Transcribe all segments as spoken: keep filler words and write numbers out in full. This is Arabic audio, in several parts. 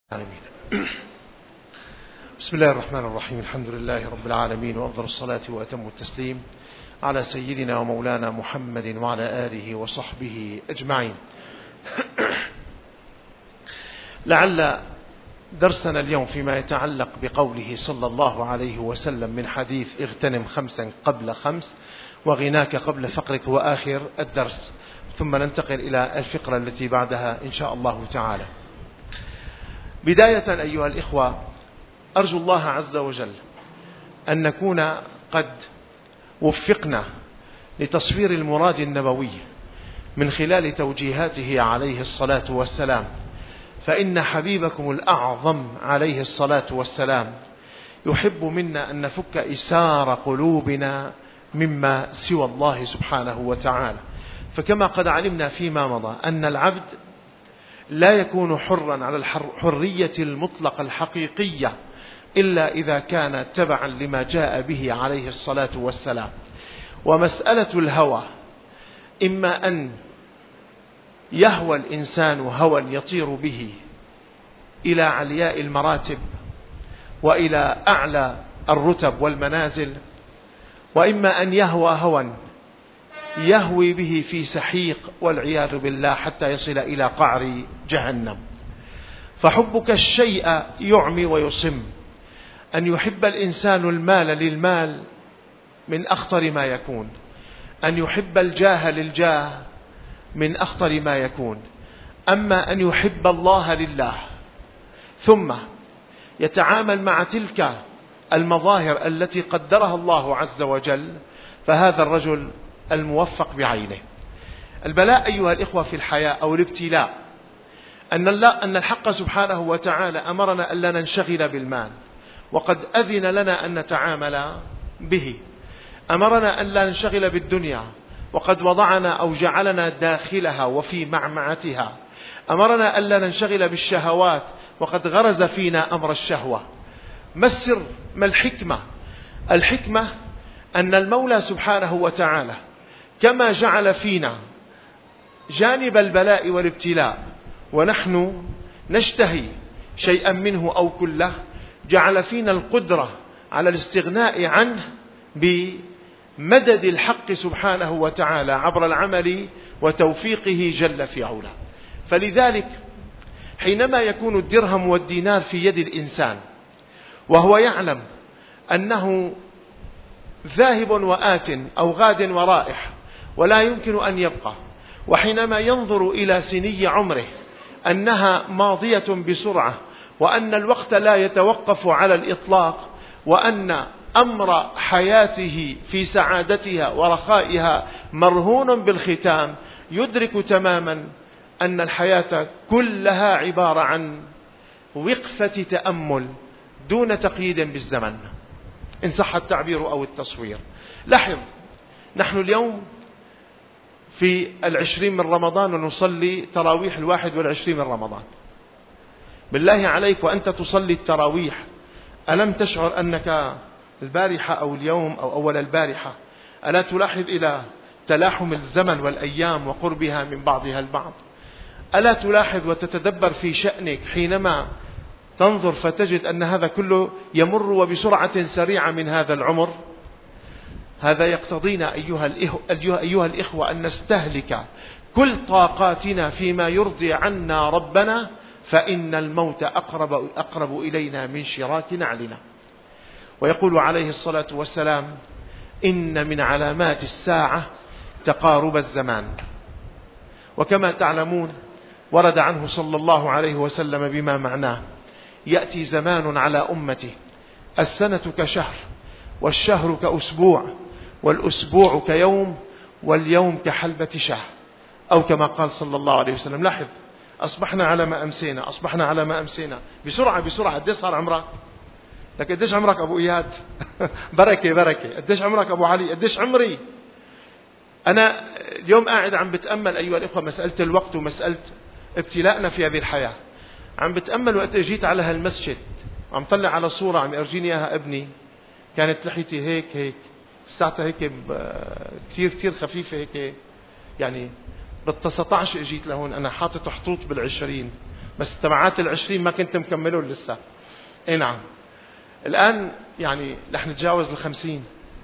العالمين. بسم الله الرحمن الرحيم. الحمد لله رب العالمين، وأفضل الصلاة وأتم التسليم على سيدنا ومولانا محمد وعلى آله وصحبه أجمعين. لعل درسنا اليوم فيما يتعلق بقوله صلى الله عليه وسلم من حديث اغتنم خمسا قبل خمس وغناك قبل فقرك هو آخر الدرس، ثم ننتقل إلى الفقرة التي بعدها إن شاء الله تعالى. بداية أيها الإخوة، أرجو الله عز وجل أن نكون قد وفقنا لتصوير المراد النبوي من خلال توجيهاته عليه الصلاة والسلام، فإن حبيبكم الأعظم عليه الصلاة والسلام يحب منا أن نفك إسار قلوبنا مما سوى الله سبحانه وتعالى. فكما قد علمنا فيما مضى أن العبد لا يكون حرا على الحرية المطلقة الحقيقية إلا إذا كان تبعا لما جاء به عليه الصلاة والسلام. ومسألة الهوى إما أن يهوى الإنسان هوى يطير به إلى علياء المراتب وإلى أعلى الرتب والمنازل، وإما أن يهوى هوى يهوي به في سحيق والعياذ بالله حتى يصل إلى قعر جهنم. فحبك الشيء يعمي ويصم. أن يحب الإنسان المال للمال من أخطر ما يكون، أن يحب الجاه للجاه من أخطر ما يكون. أما أن يحب الله لله ثم يتعامل مع تلك المظاهر التي قدرها الله عز وجل، فهذا الرجل الموفق بعينه. البلاء أيها الإخوة في الحياة أو الابتلاء أن الله أن الحق سبحانه وتعالى أمرنا ألا ننشغل بالمال، وقد أذن لنا أن نتعامل به. أمرنا ألا ننشغل بالدنيا، وقد وضعنا أو جعلنا داخلها وفي معمعتها. أمرنا ألا ننشغل بالشهوات، وقد غرز فينا أمر الشهوة. ما السر؟ ما الحكمة؟ الحكمة أن المولى سبحانه وتعالى كما جعل فينا جانب البلاء والابتلاء ونحن نشتهي شيئا منه أو كله، جعل فينا القدرة على الاستغناء عنه بمدد الحق سبحانه وتعالى عبر العمل وتوفيقه جل في علاه. فلذلك حينما يكون الدرهم والدينار في يد الإنسان وهو يعلم أنه ذاهب وآت أو غاد ورائح ولا يمكن أن يبقى، وحينما ينظر إلى سني عمره أنها ماضية بسرعة، وأن الوقت لا يتوقف على الإطلاق، وأن أمر حياته في سعادتها ورخائها مرهون بالختام، يدرك تماما أن الحياة كلها عبارة عن وقفة تأمل دون تقييد بالزمن إن صح التعبير أو التصوير. لاحظ، نحن اليوم في العشرين من رمضان ونصلي تراويح الواحد والعشرين من رمضان. بالله عليك وأنت تصلي التراويح ألم تشعر أنك البارحة أو اليوم أو أول البارحة ألا تلاحظ إلى تلاحم الزمن والأيام وقربها من بعضها البعض؟ ألا تلاحظ وتتدبر في شأنك حينما تنظر فتجد أن هذا كله يمر وبسرعة سريعة من هذا العمر؟ هذا يقتضينا أيها أيها الإخوة أن نستهلك كل طاقاتنا فيما يرضي عنا ربنا، فإن الموت أقرب, أقرب إلينا من شراك نعلنا. ويقول عليه الصلاة والسلام: إن من علامات الساعة تقارب الزمان. وكما تعلمون ورد عنه صلى الله عليه وسلم بما معناه: يأتي زمان على أمته السنة كشهر، والشهر كأسبوع، والأسبوع كيوم، واليوم كحلبة شهر، أو كما قال صلى الله عليه وسلم. لاحظ، أصبحنا على ما أمسينا، أصبحنا على ما أمسينا بسرعة بسرعة. قديش صار عمرك؟ لك قديش عمرك أبو إياد؟ بركة بركة. قديش عمرك أبو علي؟ قديش عمري؟ أنا اليوم قاعد عم بتأمل أيها الإخوة مسألة الوقت ومسألة ابتلاءنا في هذه الحياة. عم بتأمل وقت جيت على هالمسجد، عم طلع على صورة عم يرجيني إياها ابني، كانت لحيتي هيك هيك، ساعتها هيك كثير كثير خفيفة هيك، يعني بالتسعطعش اجيت لهون. أنا حاطط حطوط بالعشرين، بس تبعات العشرين ما كنت مكملون لسه. اي نعم. الآن يعني رح نتجاوز الخمسين.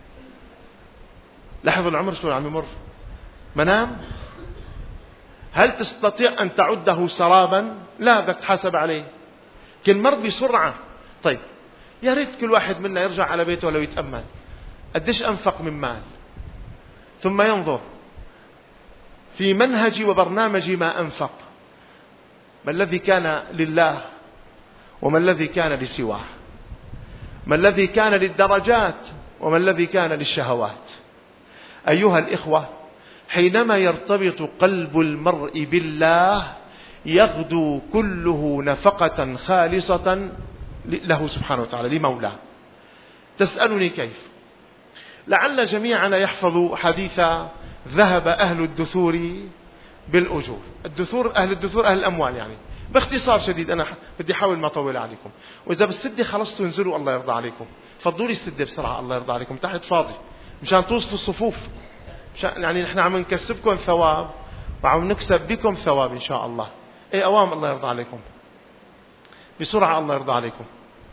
لاحظوا العمر شو عم يمر. منام. هل تستطيع أن تعده سرابا؟ لا، بدك تحاسب عليه. كل مر بسرعة. طيب يا ريت كل واحد منا يرجع على بيته ولو يتأمل قديش أنفق من مال، ثم ينظر في منهج وبرنامج ما أنفق، ما الذي كان لله وما الذي كان لسواه، ما الذي كان للدرجات وما الذي كان للشهوات. أيها الإخوة، حينما يرتبط قلب المرء بالله يغدو كله نفقة خالصة له سبحانه وتعالى، لمولاه. تسألني كيف؟ لعل جميعنا يحفظ حديث ذهب أهل الدثور بالأجور. الدثور، أهل الدثور أهل الأموال يعني. باختصار شديد، أنا بدي أحاول ما أطول عليكم، وإذا بالسدة خلصتوا انزلوا الله يرضى عليكم. فضوا لي السدة بسرعة الله يرضى عليكم، تحت فاضي مشان توصفوا الصفوف. مشان يعني نحن عم نكسبكم ثواب وعم نكسب بكم ثواب إن شاء الله. إيه أوام الله يرضى عليكم بسرعة الله يرضى عليكم.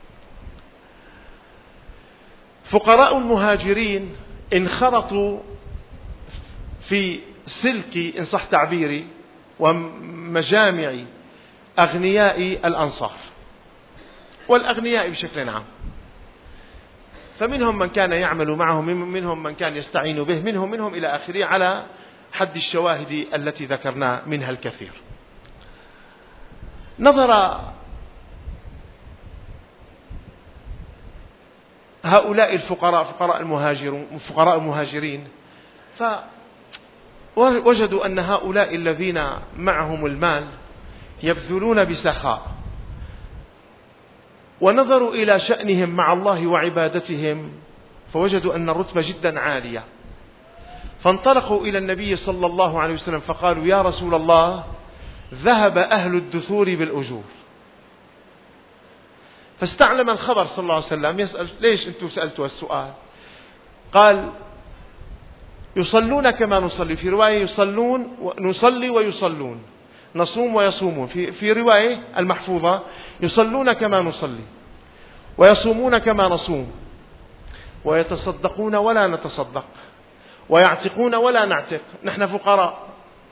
فقراء المهاجرين انخرطوا في سلك إن صح تعبيري ومجامع أغنياء الأنصار والأغنياء بشكل عام. فمنهم من كان يعمل معهم، منهم من كان يستعين به، منهم منهم إلى آخره، على حد الشواهد التي ذكرنا منها الكثير. نظر هؤلاء الفقراء، فقراء المهاجرون، فقراء المهاجرين، فوجدوا أن هؤلاء الذين معهم المال يبذلون بسخاء، ونظروا إلى شأنهم مع الله وعبادتهم فوجدوا أن الرتبة جدا عالية. فانطلقوا إلى النبي صلى الله عليه وسلم فقالوا: يا رسول الله، ذهب أهل الدثور بالأجور. فاستعلم الخبر صلى الله عليه وسلم يسأل: ليش أنتم سألتوا السؤال؟ قال: يصلون كما نصلي. في رواية يصلون نصلي ويصلون، نصوم ويصومون. في, في رواية المحفوظة يصلون كما نصلي ويصومون كما نصوم ويتصدقون ولا نتصدق ويعتقون ولا نعتق، نحن فقراء.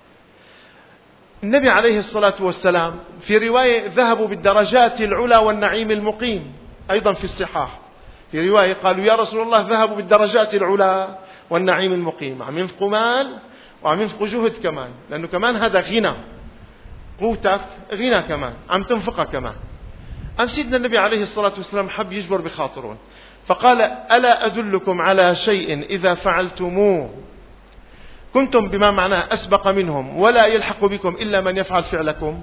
النبي عليه الصلاة والسلام في رواية ذهبوا بالدرجات العلى والنعيم المقيم، أيضا في الصحاح في رواية قالوا: يا رسول الله، ذهبوا بالدرجات العلى والنعيم المقيم. عم ينفقوا مال وعم ينفقوا جهد كمان، لأنه كمان هذا غنى، قوتك غنى كمان، عم تنفقها كمان. أم سيدنا النبي عليه الصلاة والسلام حب يجبر بخاطرون فقال: ألا أدلكم على شيء إذا فعلتموه كنتم بما معناه أسبق منهم ولا يلحق بكم إلا من يفعل فعلكم؟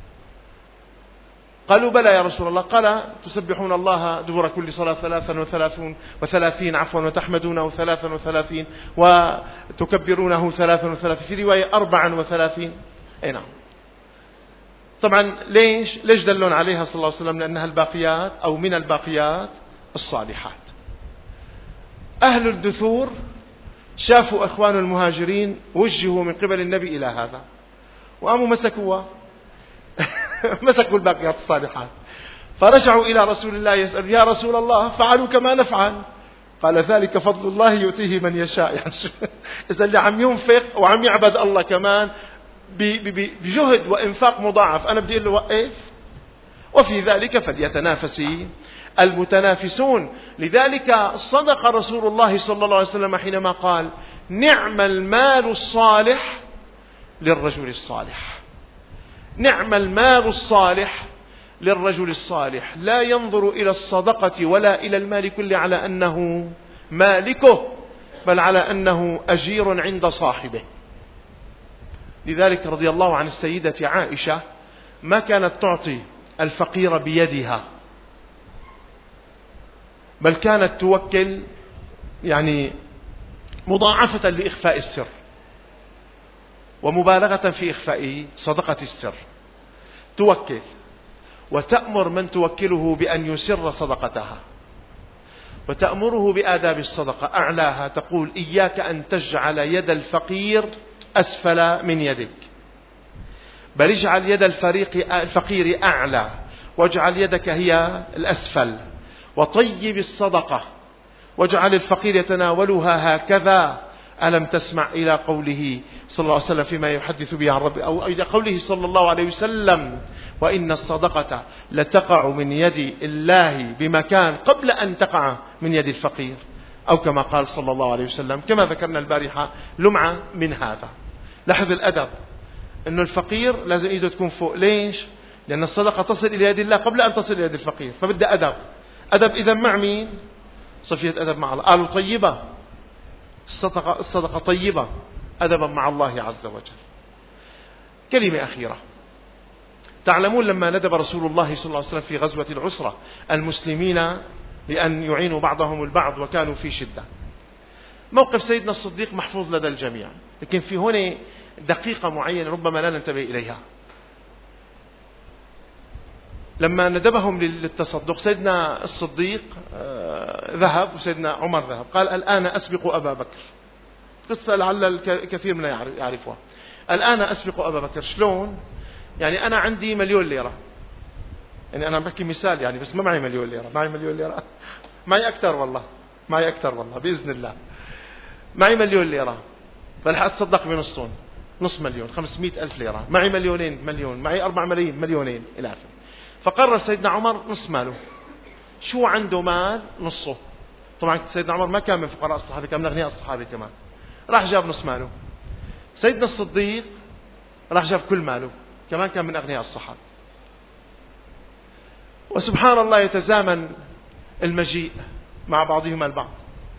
قالوا: بلى يا رسول الله. قال: تسبحون الله دبر كل صلاة ثلاثا وثلاثون وثلاثين عفوا وتحمدونه ثلاثا وثلاثين وتكبرونه ثلاثا وثلاثين، في رواية أربعا وثلاثين. أي نعم. طبعا ليش ليش دلون عليها صلى الله عليه وسلم؟ لأنها الباقيات أو من الباقيات الصالحات. أهل الدثور شافوا إخوان المهاجرين وجهوا من قبل النبي إلى هذا وقاموا مسكوها مسكوا الباقيات الصالحات، فرجعوا إلى رسول الله يسألوا: يا رسول الله، فعلوا كما نفعل؟ قال: ذلك فضل الله يؤتيه من يشاء. يعني إذا اللي عم ينفق وعم يعبد الله كمان بجهد وإنفاق مضاعف، أنا بدي أقول له وقف. وفي ذلك فليتنافس المتنافسون. لذلك صدق رسول الله صلى الله عليه وسلم حينما قال: نعم المال الصالح للرجل الصالح. نعم المال الصالح للرجل الصالح، لا ينظر إلى الصدقة ولا إلى المال كله على أنه مالكه، بل على أنه أجير عند صاحبه. لذلك رضي الله عن السيدة عائشة ما كانت تعطي الفقير بيدها، بل كانت توكل يعني مضاعفة لإخفاء السر ومبالغة في إخفاء صدقة السر. توكل وتأمر من توكله بأن يسر صدقتها، وتأمره بآداب الصدقة. أعلاها تقول: إياك أن تجعل يد الفقير أسفل من يدك، بل اجعل يد الفريق الفقير أعلى، واجعل يدك هي الأسفل، وطيب الصدقة، واجعل الفقير يتناولها هكذا. ألم تسمع إلى قوله صلى الله عليه وسلم فيما يحدث به عن ربه، أو إلى قوله صلى الله عليه وسلم: وإن الصدقة لتقع من يد الله بمكان قبل أن تقع من يد الفقير، أو كما قال صلى الله عليه وسلم، كما ذكرنا البارحة لمعة من هذا. لاحظ الأدب، أنه الفقير لازم إيده تكون فوق. ليش؟ لأن الصدقة تصل إلى يد الله قبل أن تصل إلى يد الفقير، فبدأ أدب. أدب إذا مع مين؟ صفية أدب مع الله. قالوا طيبة، الصدقة, الصدقة طيبة، أدبا مع الله عز وجل. كلمة أخيرة. تعلمون لما ندب رسول الله صلى الله عليه وسلم في غزوة العسرة المسلمين لأن يعينوا بعضهم البعض وكانوا في شدة، موقف سيدنا الصديق محفوظ لدى الجميع، لكن في هنا دقيقة معينة ربما لا ننتبه إليها. لما ندبهم للتصدق سيدنا الصديق ذهب وسيدنا عمر ذهب، قال: الآن أسبق أبا بكر. قصة لعل الكثير منا يعرفها. الآن أسبق أبا بكر. شلون؟ يعني أنا عندي مليون ليرة، يعني أنا بحكي مثال يعني، بس ما معي مليون ليرة. معي مليون ليرة؟ معي أكثر والله، معي أكثر والله بإذن الله. معي مليون ليرة، فلح أتصدق بنصهم، نص مليون، خمسمائة ألف ليرة. معي مليونين، مليون. معي أربع ملايين، مليونين، إلى آخره. فقرر سيدنا عمر نص ماله. شو عنده مال نصه. طبعا سيدنا عمر ما كان من فقراء الصحابة، كان من أغنياء الصحابة كمان. راح جاب نص ماله. سيدنا الصديق راح جاب كل ماله، كمان كان من أغنياء الصحابة. وسبحان الله يتزامن المجيء مع بعضهما البعض.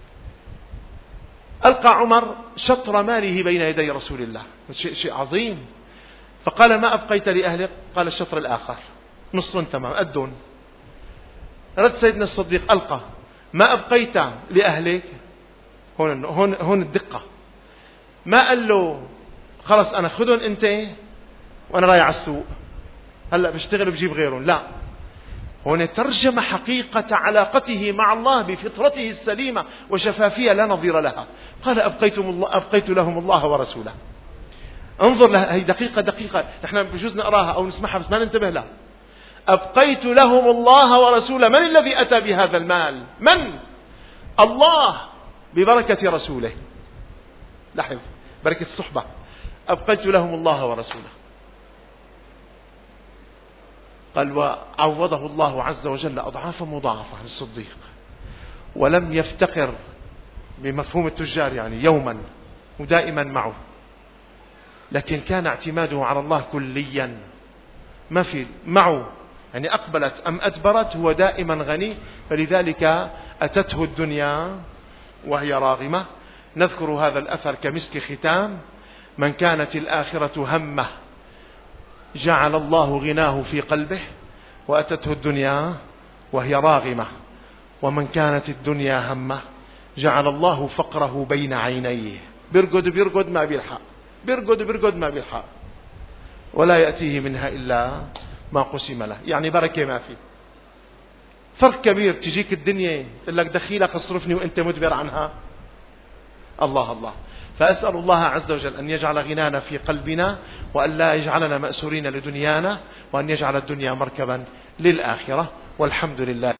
ألقى عمر شطر ماله بين يدي رسول الله، شيء, شيء عظيم. فقال: ما أبقيت لأهلك؟ قال: الشطر الآخر، نص تمام أدون. رد سيدنا الصديق ألقى: ما أبقيت لأهلك؟ هون, هون, هون الدقة. ما قال له خلص أنا خذهم أنت وأنا رايح على السوق، هلأ بشتغل وبجيب غيرهم. لا، هون ترجم حقيقة علاقته مع الله بفطرته السليمة وشفافية لا نظير لها. قال: أبقيتم الله، أبقيت لهم الله ورسوله. انظر لها، هي دقيقة دقيقة نحن بجوز نقراها أو نسمعها بس ما ننتبه لها. أبقيت لهم الله ورسوله. من الذي أتى بهذا المال؟ من؟ الله ببركة رسوله. لاحظ بركة الصحبة. أبقيت لهم الله ورسوله. قال: وعوضه الله عز وجل أضعافا مضاعفة للصديق، ولم يفتقر بمفهوم التجار يعني يوما، ودائما معه، لكن كان اعتماده على الله كليا، ما في معه يعني أقبلت أم أدبرت هو دائما غني. فلذلك أتته الدنيا وهي راغمة. نذكر هذا الأثر كمسك ختام: من كانت الآخرة همه جعل الله غناه في قلبه، وأتته الدنيا وهي راغمة. ومن كانت الدنيا همه جعل الله فقره بين عينيه. بيرقد بيرقد ما بيلحق، بيرقد بيرقد ما بيلحق، ولا يأتيه منها إلا ما قسم له. يعني بركة ما فيه. فرق كبير. تجيك الدنيا تقول لك دخيلك اصرفني وانت مدبر عنها. الله الله. فأسأل الله عز وجل أن يجعل غنانا في قلبنا، وأن لا يجعلنا مأسورين لدنيانا، وأن يجعل الدنيا مركبا للآخرة. والحمد لله.